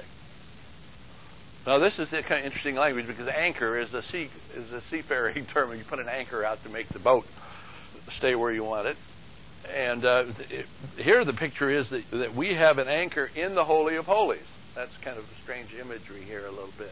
Now, this is a kind of interesting language, because anchor is a sea is a seafaring term. You put an anchor out to make the boat stay where you want it. And uh, it, here the picture is that, that we have an anchor in the Holy of Holies. That's kind of a strange imagery here a little bit.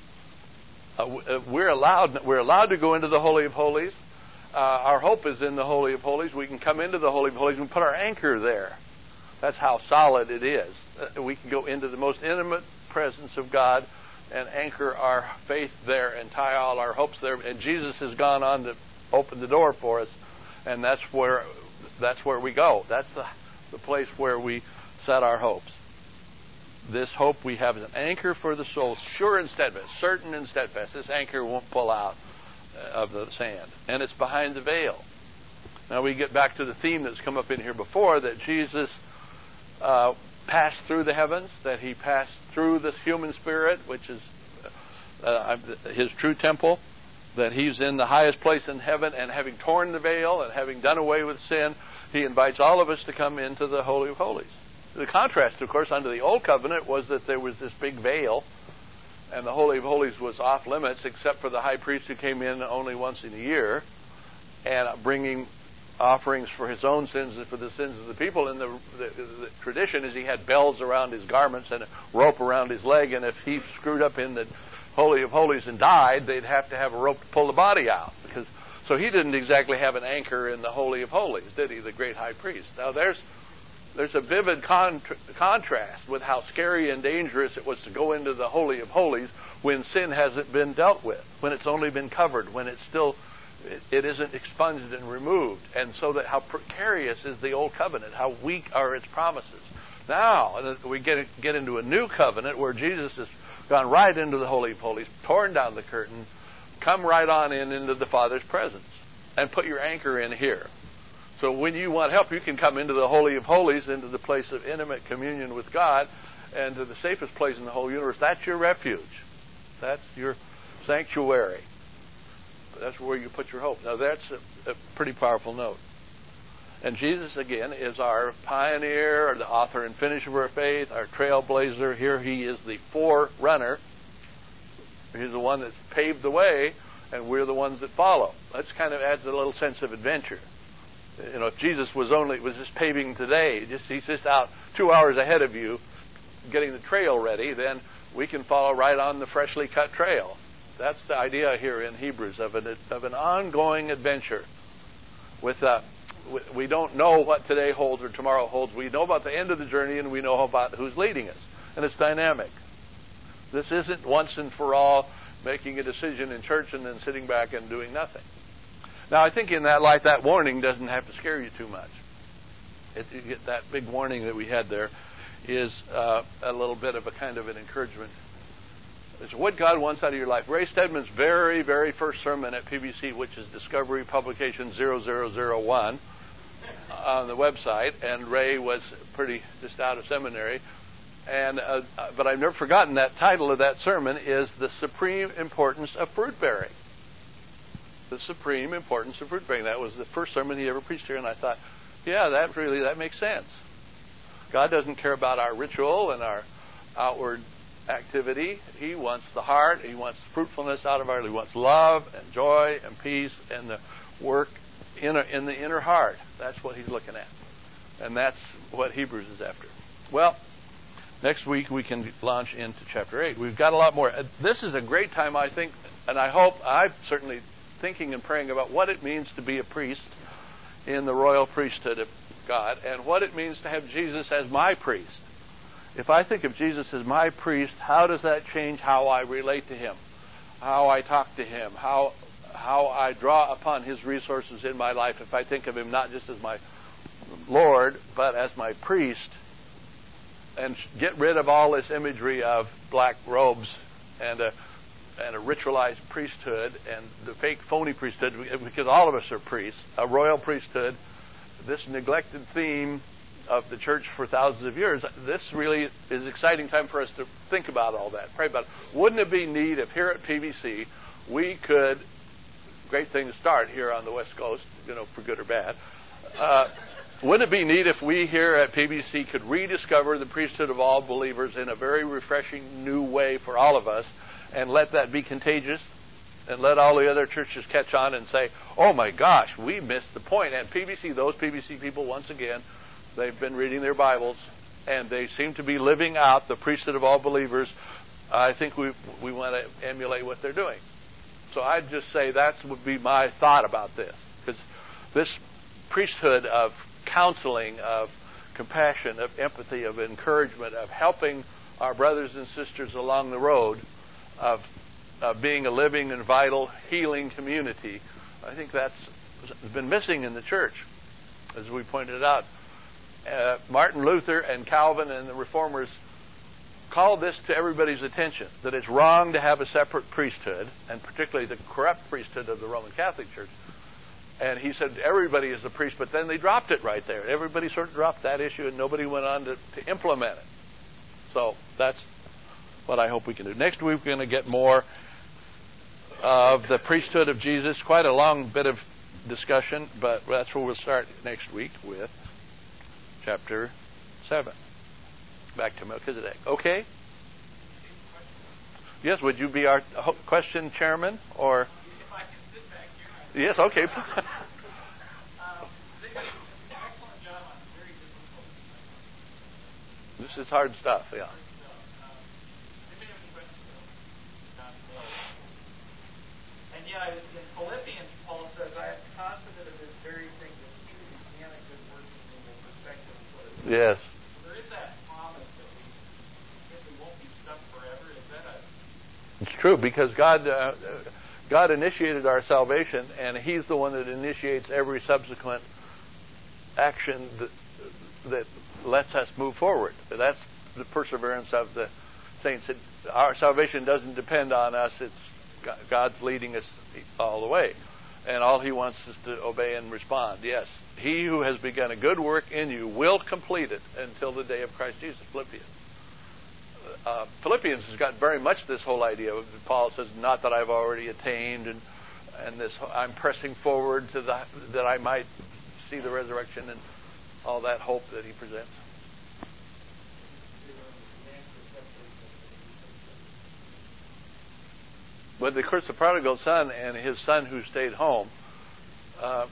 Uh, we're allowed we're allowed to go into the Holy of Holies. Uh, our hope is in the Holy of Holies. We can come into the Holy of Holies and put our anchor there. That's how solid it is. Uh, we can go into the most intimate presence of God and anchor our faith there and tie all our hopes there. And Jesus has gone on to open the door for us, and that's where that's where we go. That's the, the place where we set our hopes. This hope we have is an anchor for the soul, sure and steadfast, certain and steadfast. This anchor won't pull out of the sand. And it's behind the veil. Now we get back to the theme that's come up in here before, that Jesus uh, passed through the heavens, that he passed through this human spirit, which is uh, his true temple, that he's in the highest place in heaven, and having torn the veil and having done away with sin, he invites all of us to come into the Holy of Holies. The contrast, of course, under the Old Covenant was that there was this big veil, and the Holy of Holies was off limits, except for the high priest who came in only once in a year, and bringing offerings for his own sins and for the sins of the people. And the, the, the tradition is he had bells around his garments and a rope around his leg, and if he screwed up in the Holy of Holies and died, they'd have to have a rope to pull the body out. Because so he didn't exactly have an anchor in the Holy of Holies, did he, the great high priest? Now there's there's a vivid contra- contrast with how scary and dangerous it was to go into the Holy of Holies when sin hasn't been dealt with, when it's only been covered, when it's still it, it isn't expunged and removed. And so that how precarious is the Old Covenant, how weak are its promises. Now we get get into a new covenant where Jesus has gone right into the Holy of Holies, torn down the curtain, come right on in into the Father's presence. and put your anchor in here. So when you want help, you can come into the Holy of Holies, into the place of intimate communion with God, and to the safest place in the whole universe. That's your refuge. That's your sanctuary. That's where you put your hope. Now, that's a, a pretty powerful note. And Jesus, again, is our pioneer, the author and finisher of our faith, our trailblazer. Here he is the forerunner. He's the one that's paved the way, and we're the ones that follow. That kind of adds a little sense of adventure. You know, if Jesus was only was just paving today, just he's just out two hours ahead of you, getting the trail ready, then we can follow right on the freshly cut trail. That's the idea here in Hebrews of an of an ongoing adventure. With uh, we don't know what today holds or tomorrow holds. We know about the end of the journey, and we know about who's leading us, and it's dynamic. This isn't once and for all making a decision in church and then sitting back and doing nothing. Now, I think in that light, that warning doesn't have to scare you too much. It, you get that big warning that we had there is uh, a little bit of a kind of an encouragement. It's what God wants out of your life. Ray Stedman's very, very first sermon at P B C, which is Discovery Publication zero zero zero one on the website, and Ray was pretty just out of seminary. And uh, but I've never forgotten that title of that sermon is The Supreme Importance of Fruit Bearing. The supreme importance of fruit bearing. That was the first sermon he ever preached here, and I thought, yeah, that really that makes sense. God doesn't care about our ritual and our outward activity. He wants the heart. He wants fruitfulness out of our. He wants love and joy and peace and the work in, a, in the inner heart. That's what he's looking at, and that's what Hebrews is after. Well, next week we can launch into chapter eight. We've got a lot more. This is a great time, I think, and I hope I've certainly thinking and praying about what it means to be a priest in the royal priesthood of God, and what it means to have Jesus as my priest. If I think of Jesus as my priest, how does that change how I relate to him, how I talk to him, how how I draw upon his resources in my life? If I think of him not just as my Lord, but as my priest, and get rid of all this imagery of black robes and a and a ritualized priesthood and the fake phony priesthood, because all of us are priests, a royal priesthood, this neglected theme of the church for thousands of years. This really is an exciting time for us to think about all that, pray about it. Wouldn't it be neat if here at P B C we could, great thing to start here on the West Coast, you know, for good or bad, uh, wouldn't it be neat if we here at P B C could rediscover the priesthood of all believers in a very refreshing new way for all of us, and let that be contagious, and let all the other churches catch on and say, oh my gosh, we missed the point. And P B C, those P B C people, once again, they've been reading their Bibles, and they seem to be living out the priesthood of all believers. I think we we want to emulate what they're doing. So I'd just say that would be my thought about this. Because this priesthood of counseling, of compassion, of empathy, of encouragement, of helping our brothers and sisters along the road, of uh, being a living and vital healing community, I think that's been missing in the church, as we pointed out. Uh, Martin Luther and Calvin and the Reformers called this to everybody's attention, that it's wrong to have a separate priesthood, and particularly the corrupt priesthood of the Roman Catholic Church. And he said everybody is a priest, but then they dropped it right there. Everybody sort of dropped that issue, and nobody went on to, to implement it. So that's what I hope we can do. Next week we're going to get more of the priesthood of Jesus. Quite a long bit of discussion, but that's where we'll start next week with chapter seven. Back to Melchizedek. Okay? Yes, would you be our question chairman? Or? If I can sit back here. Yes, okay. This is hard stuff, yeah. And yeah, in Philippians, Paul says, I am confident of this very thing, that he who began a good work in me will perfect it until it is. Yes. So there is that promise that we, that we won't be stuck forever. Is that a... It's true, because God, uh, God initiated our salvation, and He's the one that initiates every subsequent action that, that lets us move forward. That's the perseverance of the saints. It, our salvation doesn't depend on us. It's God's leading us all the way. and all he wants is to obey and respond. Yes, he who has begun a good work in you will complete it until the day of Christ Jesus. Philippians. Uh, Philippians has got very much this whole idea. Paul says, "Not that I've already attained," and and this I'm pressing forward to the that I might see the resurrection and all that hope that he presents. But of course, the prodigal son and his son who stayed home, uh,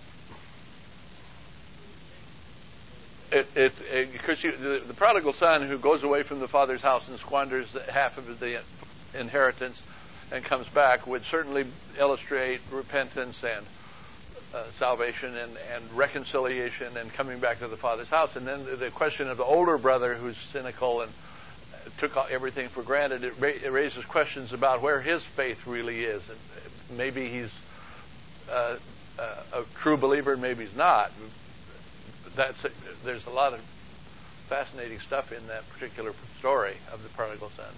it, it, it, because you, the, the prodigal son who goes away from the father's house and squanders half of the inheritance and comes back would certainly illustrate repentance and uh, salvation and, and reconciliation and coming back to the father's house. And then the question of the older brother who's cynical and took everything for granted, it, ra- it raises questions about where his faith really is. And maybe he's uh, uh, a true believer and maybe he's not. That's a, there's a lot of fascinating stuff in that particular story of the prodigal son.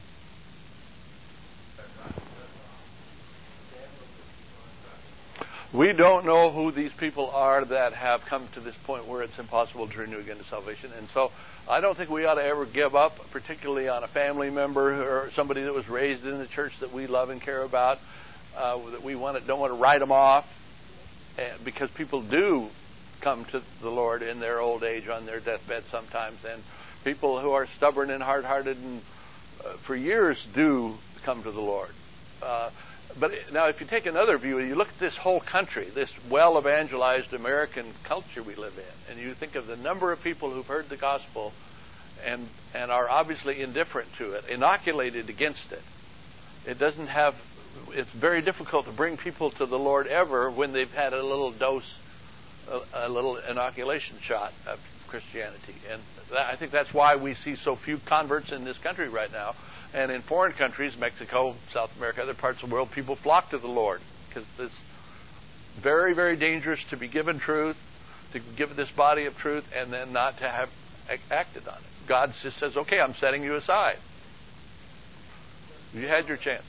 We don't know who these people are that have come to this point where it's impossible to renew again to salvation. And so I don't think we ought to ever give up, particularly on a family member or somebody that was raised in the church that we love and care about, uh, that we want to, don't want to write them off, and, because people do come to the Lord in their old age on their deathbed sometimes. And people who are stubborn and hard-hearted and uh, for years do come to the Lord. Uh, But now, if you take another view, you look at this whole country, this well-evangelized American culture we live in, and you think of the number of people who've heard the gospel and and are obviously indifferent to it, inoculated against it. It doesn't have. It's very difficult to bring people to the Lord ever when they've had a little dose, a, a little inoculation shot of Christianity, and that, I think that's why we see so few converts in this country right now. And in foreign countries, Mexico, South America, other parts of the world, people flock to the Lord because it's very, very dangerous to be given truth, to give this body of truth, and then not to have acted on it. God just says, "Okay, I'm setting you aside. You had your chance."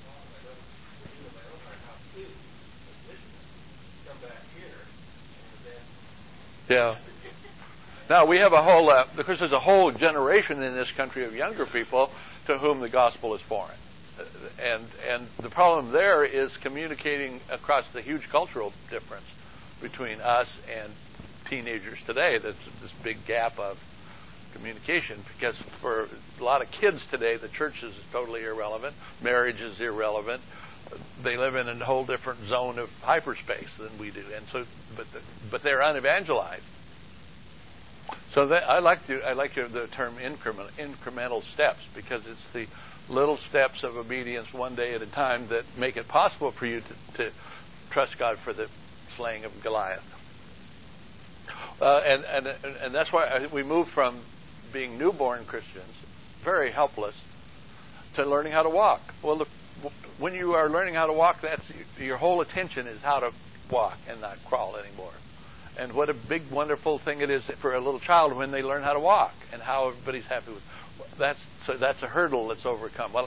Yeah. Now, we have a whole, uh, because there's a whole generation in this country of younger people to whom the gospel is foreign. And and the problem there is communicating across the huge cultural difference between us and teenagers today. That's this big gap of communication, because for a lot of kids today, the church is totally irrelevant. Marriage is irrelevant. They live in a whole different zone of hyperspace than we do. And so, but the, but they're unevangelized. So that, I like to, I like the term incremental, incremental steps, because it's the little steps of obedience one day at a time that make it possible for you to, to trust God for the slaying of Goliath. Uh, and, and and that's why we move from being newborn Christians, very helpless, to learning how to walk. Well, the, when you are learning how to walk, that's your whole attention is how to walk and not crawl anymore. And what a big, wonderful thing it is for a little child when they learn how to walk, and how everybody's happy with. That's so that's a hurdle that's overcome. Well,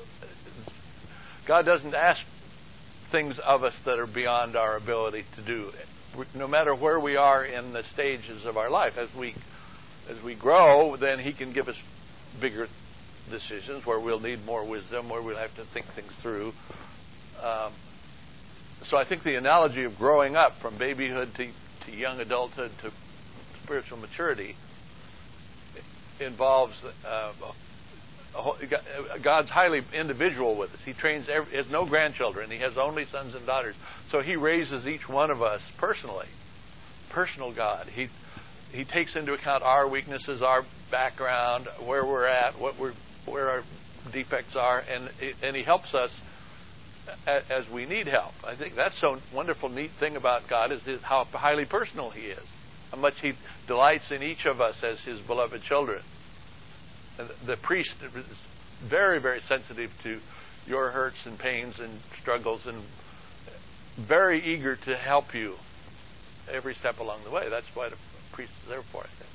God doesn't ask things of us that are beyond our ability to do. No matter where we are in the stages of our life, as we as we grow, then He can give us bigger decisions where we'll need more wisdom, where we'll have to think things through. Um, so I think the analogy of growing up from babyhood to to young adulthood to spiritual maturity involves uh, God's highly individual with us. He trains every, he has no grandchildren. He has only sons and daughters. So He raises each one of us personally. Personal God. He He takes into account our weaknesses, our background, where we're at, what we're where our defects are, and and He helps us as we need help. I think that's so wonderful, neat thing about God is how highly personal He is, how much He delights in each of us as His beloved children. And the priest is very, very sensitive to your hurts and pains and struggles, and very eager to help you every step along the way. That's what a priest is there for, I think.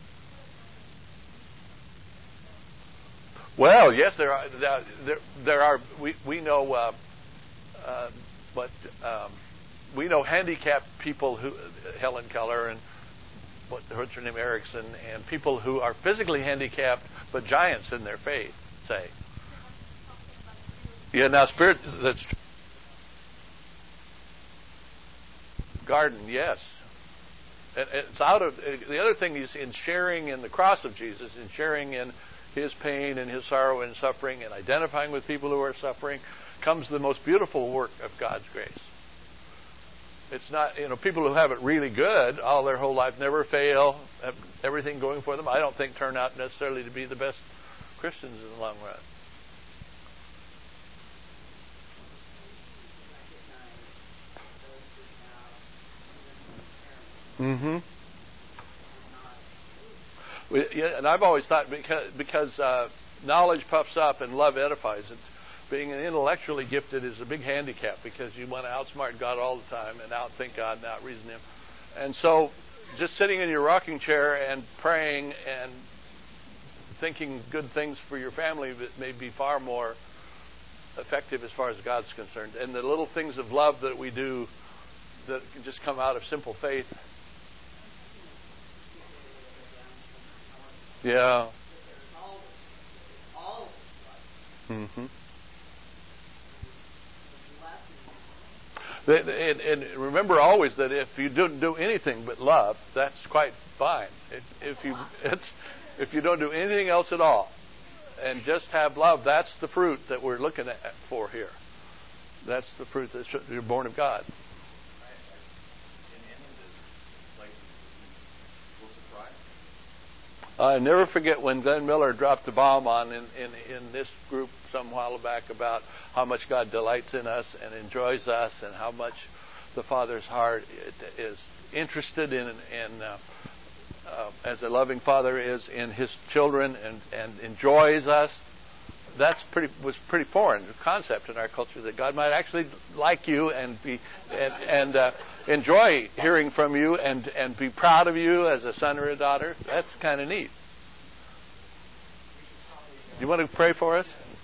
Well, yes, there are. There, there are. We we know. Uh, Uh, but um, we know handicapped people who, Helen Keller and what, what's her name, Erickson, and people who are physically handicapped but giants in their faith, say. Yeah, now spirit, that's garden, yes. And it's out of, the other thing is in sharing in the cross of Jesus, in sharing in his pain and his sorrow and suffering and identifying with people who are suffering, comes the most beautiful work of God's grace. It's not, you know, people who have it really good all their whole life, never fail, have everything going for them, I don't think turn out necessarily to be the best Christians in the long run. Mm-hmm. Yeah, and I've always thought because, because uh, knowledge puffs up and love edifies. It's, being intellectually gifted is a big handicap because you want to outsmart God all the time and outthink God and outreason Him. And so just sitting in your rocking chair and praying and thinking good things for your family may be far more effective as far as God's concerned. And the little things of love that we do that can just come out of simple faith. Yeah. Mm-hmm. And, and remember always that if you don't do anything but love, that's quite fine. If you it's, if you don't do anything else at all, and just have love, that's the fruit that we're looking at for here. That's the fruit that you're born of God. I never forget when Glenn Miller dropped the bomb on in, in, in this group some while back about how much God delights in us and enjoys us and how much the Father's heart is interested in, in uh, uh, as a loving Father is in His children and, and enjoys us. That's pretty was pretty foreign concept in our culture, that God might actually like you and be and, and uh, enjoy hearing from you and, and be proud of you as a son or a daughter. That's kind of neat. You want to pray for us?